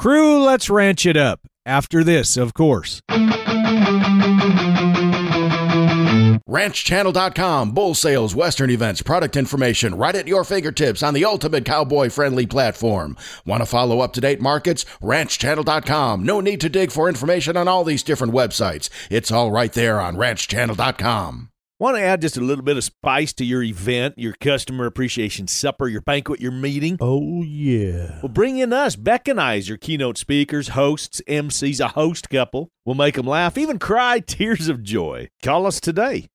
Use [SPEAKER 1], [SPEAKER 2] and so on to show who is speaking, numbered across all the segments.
[SPEAKER 1] Crew, let's ranch it up. After this, of course.
[SPEAKER 2] RanchChannel.com, bull sales, western events, product information, right at your fingertips on the ultimate cowboy-friendly platform. Want to follow up-to-date markets? RanchChannel.com. No need to dig for information on all these different websites. It's all right there on RanchChannel.com.
[SPEAKER 3] Want to add just a little bit of spice to your event, your customer appreciation supper, your banquet, your meeting?
[SPEAKER 1] Oh, yeah.
[SPEAKER 3] Well, bring in us, Beck and I, as your keynote speakers, hosts, MCs, a host couple. We'll make them laugh, even cry tears of joy. Call us today.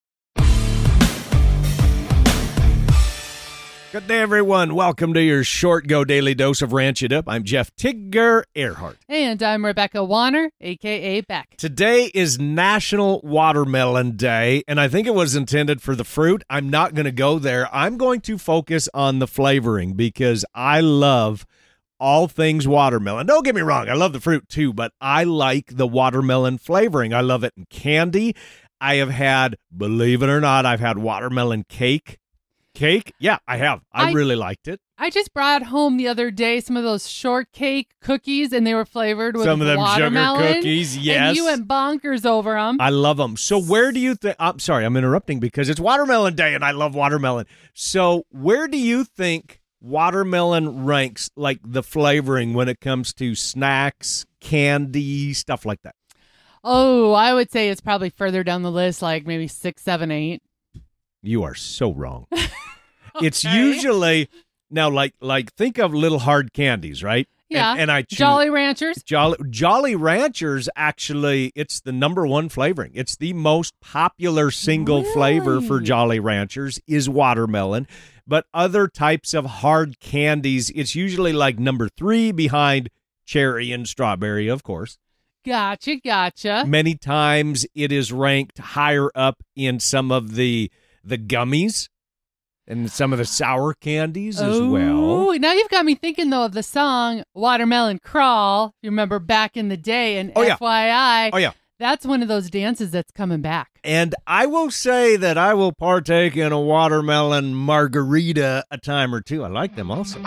[SPEAKER 1] Good day, everyone. Welcome to your short go daily dose of Ranch It Up. I'm Jeff Tigger Earhart.
[SPEAKER 4] And I'm Rebecca Warner, a.k.a. Beck.
[SPEAKER 1] Today is National Watermelon Day, and I think it was intended for the fruit. I'm not going to go there. I'm going to focus on the flavoring because I love all things watermelon. Don't get me wrong. I love the fruit too, but I like the watermelon flavoring. I love it in candy. I have had, believe it or not, I've had watermelon cake. Yeah, I have. I really liked it.
[SPEAKER 4] I just brought home the other day some of those shortcake cookies, and they were flavored with
[SPEAKER 1] some of them
[SPEAKER 4] watermelon.
[SPEAKER 1] Sugar cookies, yes.
[SPEAKER 4] And you went bonkers over them.
[SPEAKER 1] I love them. So where do you think, I'm sorry, I'm interrupting because it's Watermelon Day and I love watermelon. So where do you think watermelon ranks, like the flavoring, when it comes to snacks, candy, stuff like that?
[SPEAKER 4] Oh, I would say it's probably further down the list, like maybe 6, 7, 8.
[SPEAKER 1] You are so wrong.
[SPEAKER 4] Okay.
[SPEAKER 1] It's usually now like think of little hard candies, right?
[SPEAKER 4] Yeah.
[SPEAKER 1] And I choose
[SPEAKER 4] Jolly Ranchers.
[SPEAKER 1] Jolly Ranchers, actually, it's the number one flavoring. It's the most popular single flavor for Jolly Ranchers is watermelon. But other types of hard candies, it's usually like number 3 behind cherry and strawberry, of course.
[SPEAKER 4] Gotcha.
[SPEAKER 1] Many times it is ranked higher up in some of the gummies and some of the sour candies as well.
[SPEAKER 4] Now you've got me thinking, though, of the song Watermelon Crawl. You remember back in the day, and FYI,
[SPEAKER 1] Oh, yeah.
[SPEAKER 4] That's one of those dances that's coming back.
[SPEAKER 1] And I will say that I will partake in a watermelon margarita a time or two. I like them also.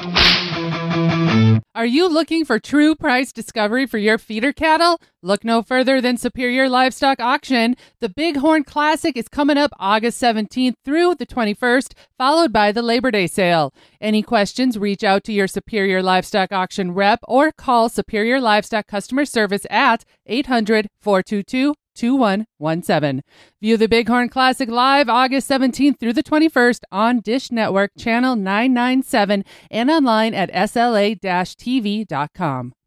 [SPEAKER 4] Are you looking for true price discovery for your feeder cattle? Look no further than Superior Livestock Auction. The Bighorn Classic is coming up August 17th through the 21st, followed by the Labor Day sale. Any questions, reach out to your Superior Livestock Auction rep or call Superior Livestock Customer Service at 800-422-2117. View the Bighorn Classic live August 17th through the 21st on Dish Network Channel 997 and online at sla-tv.com.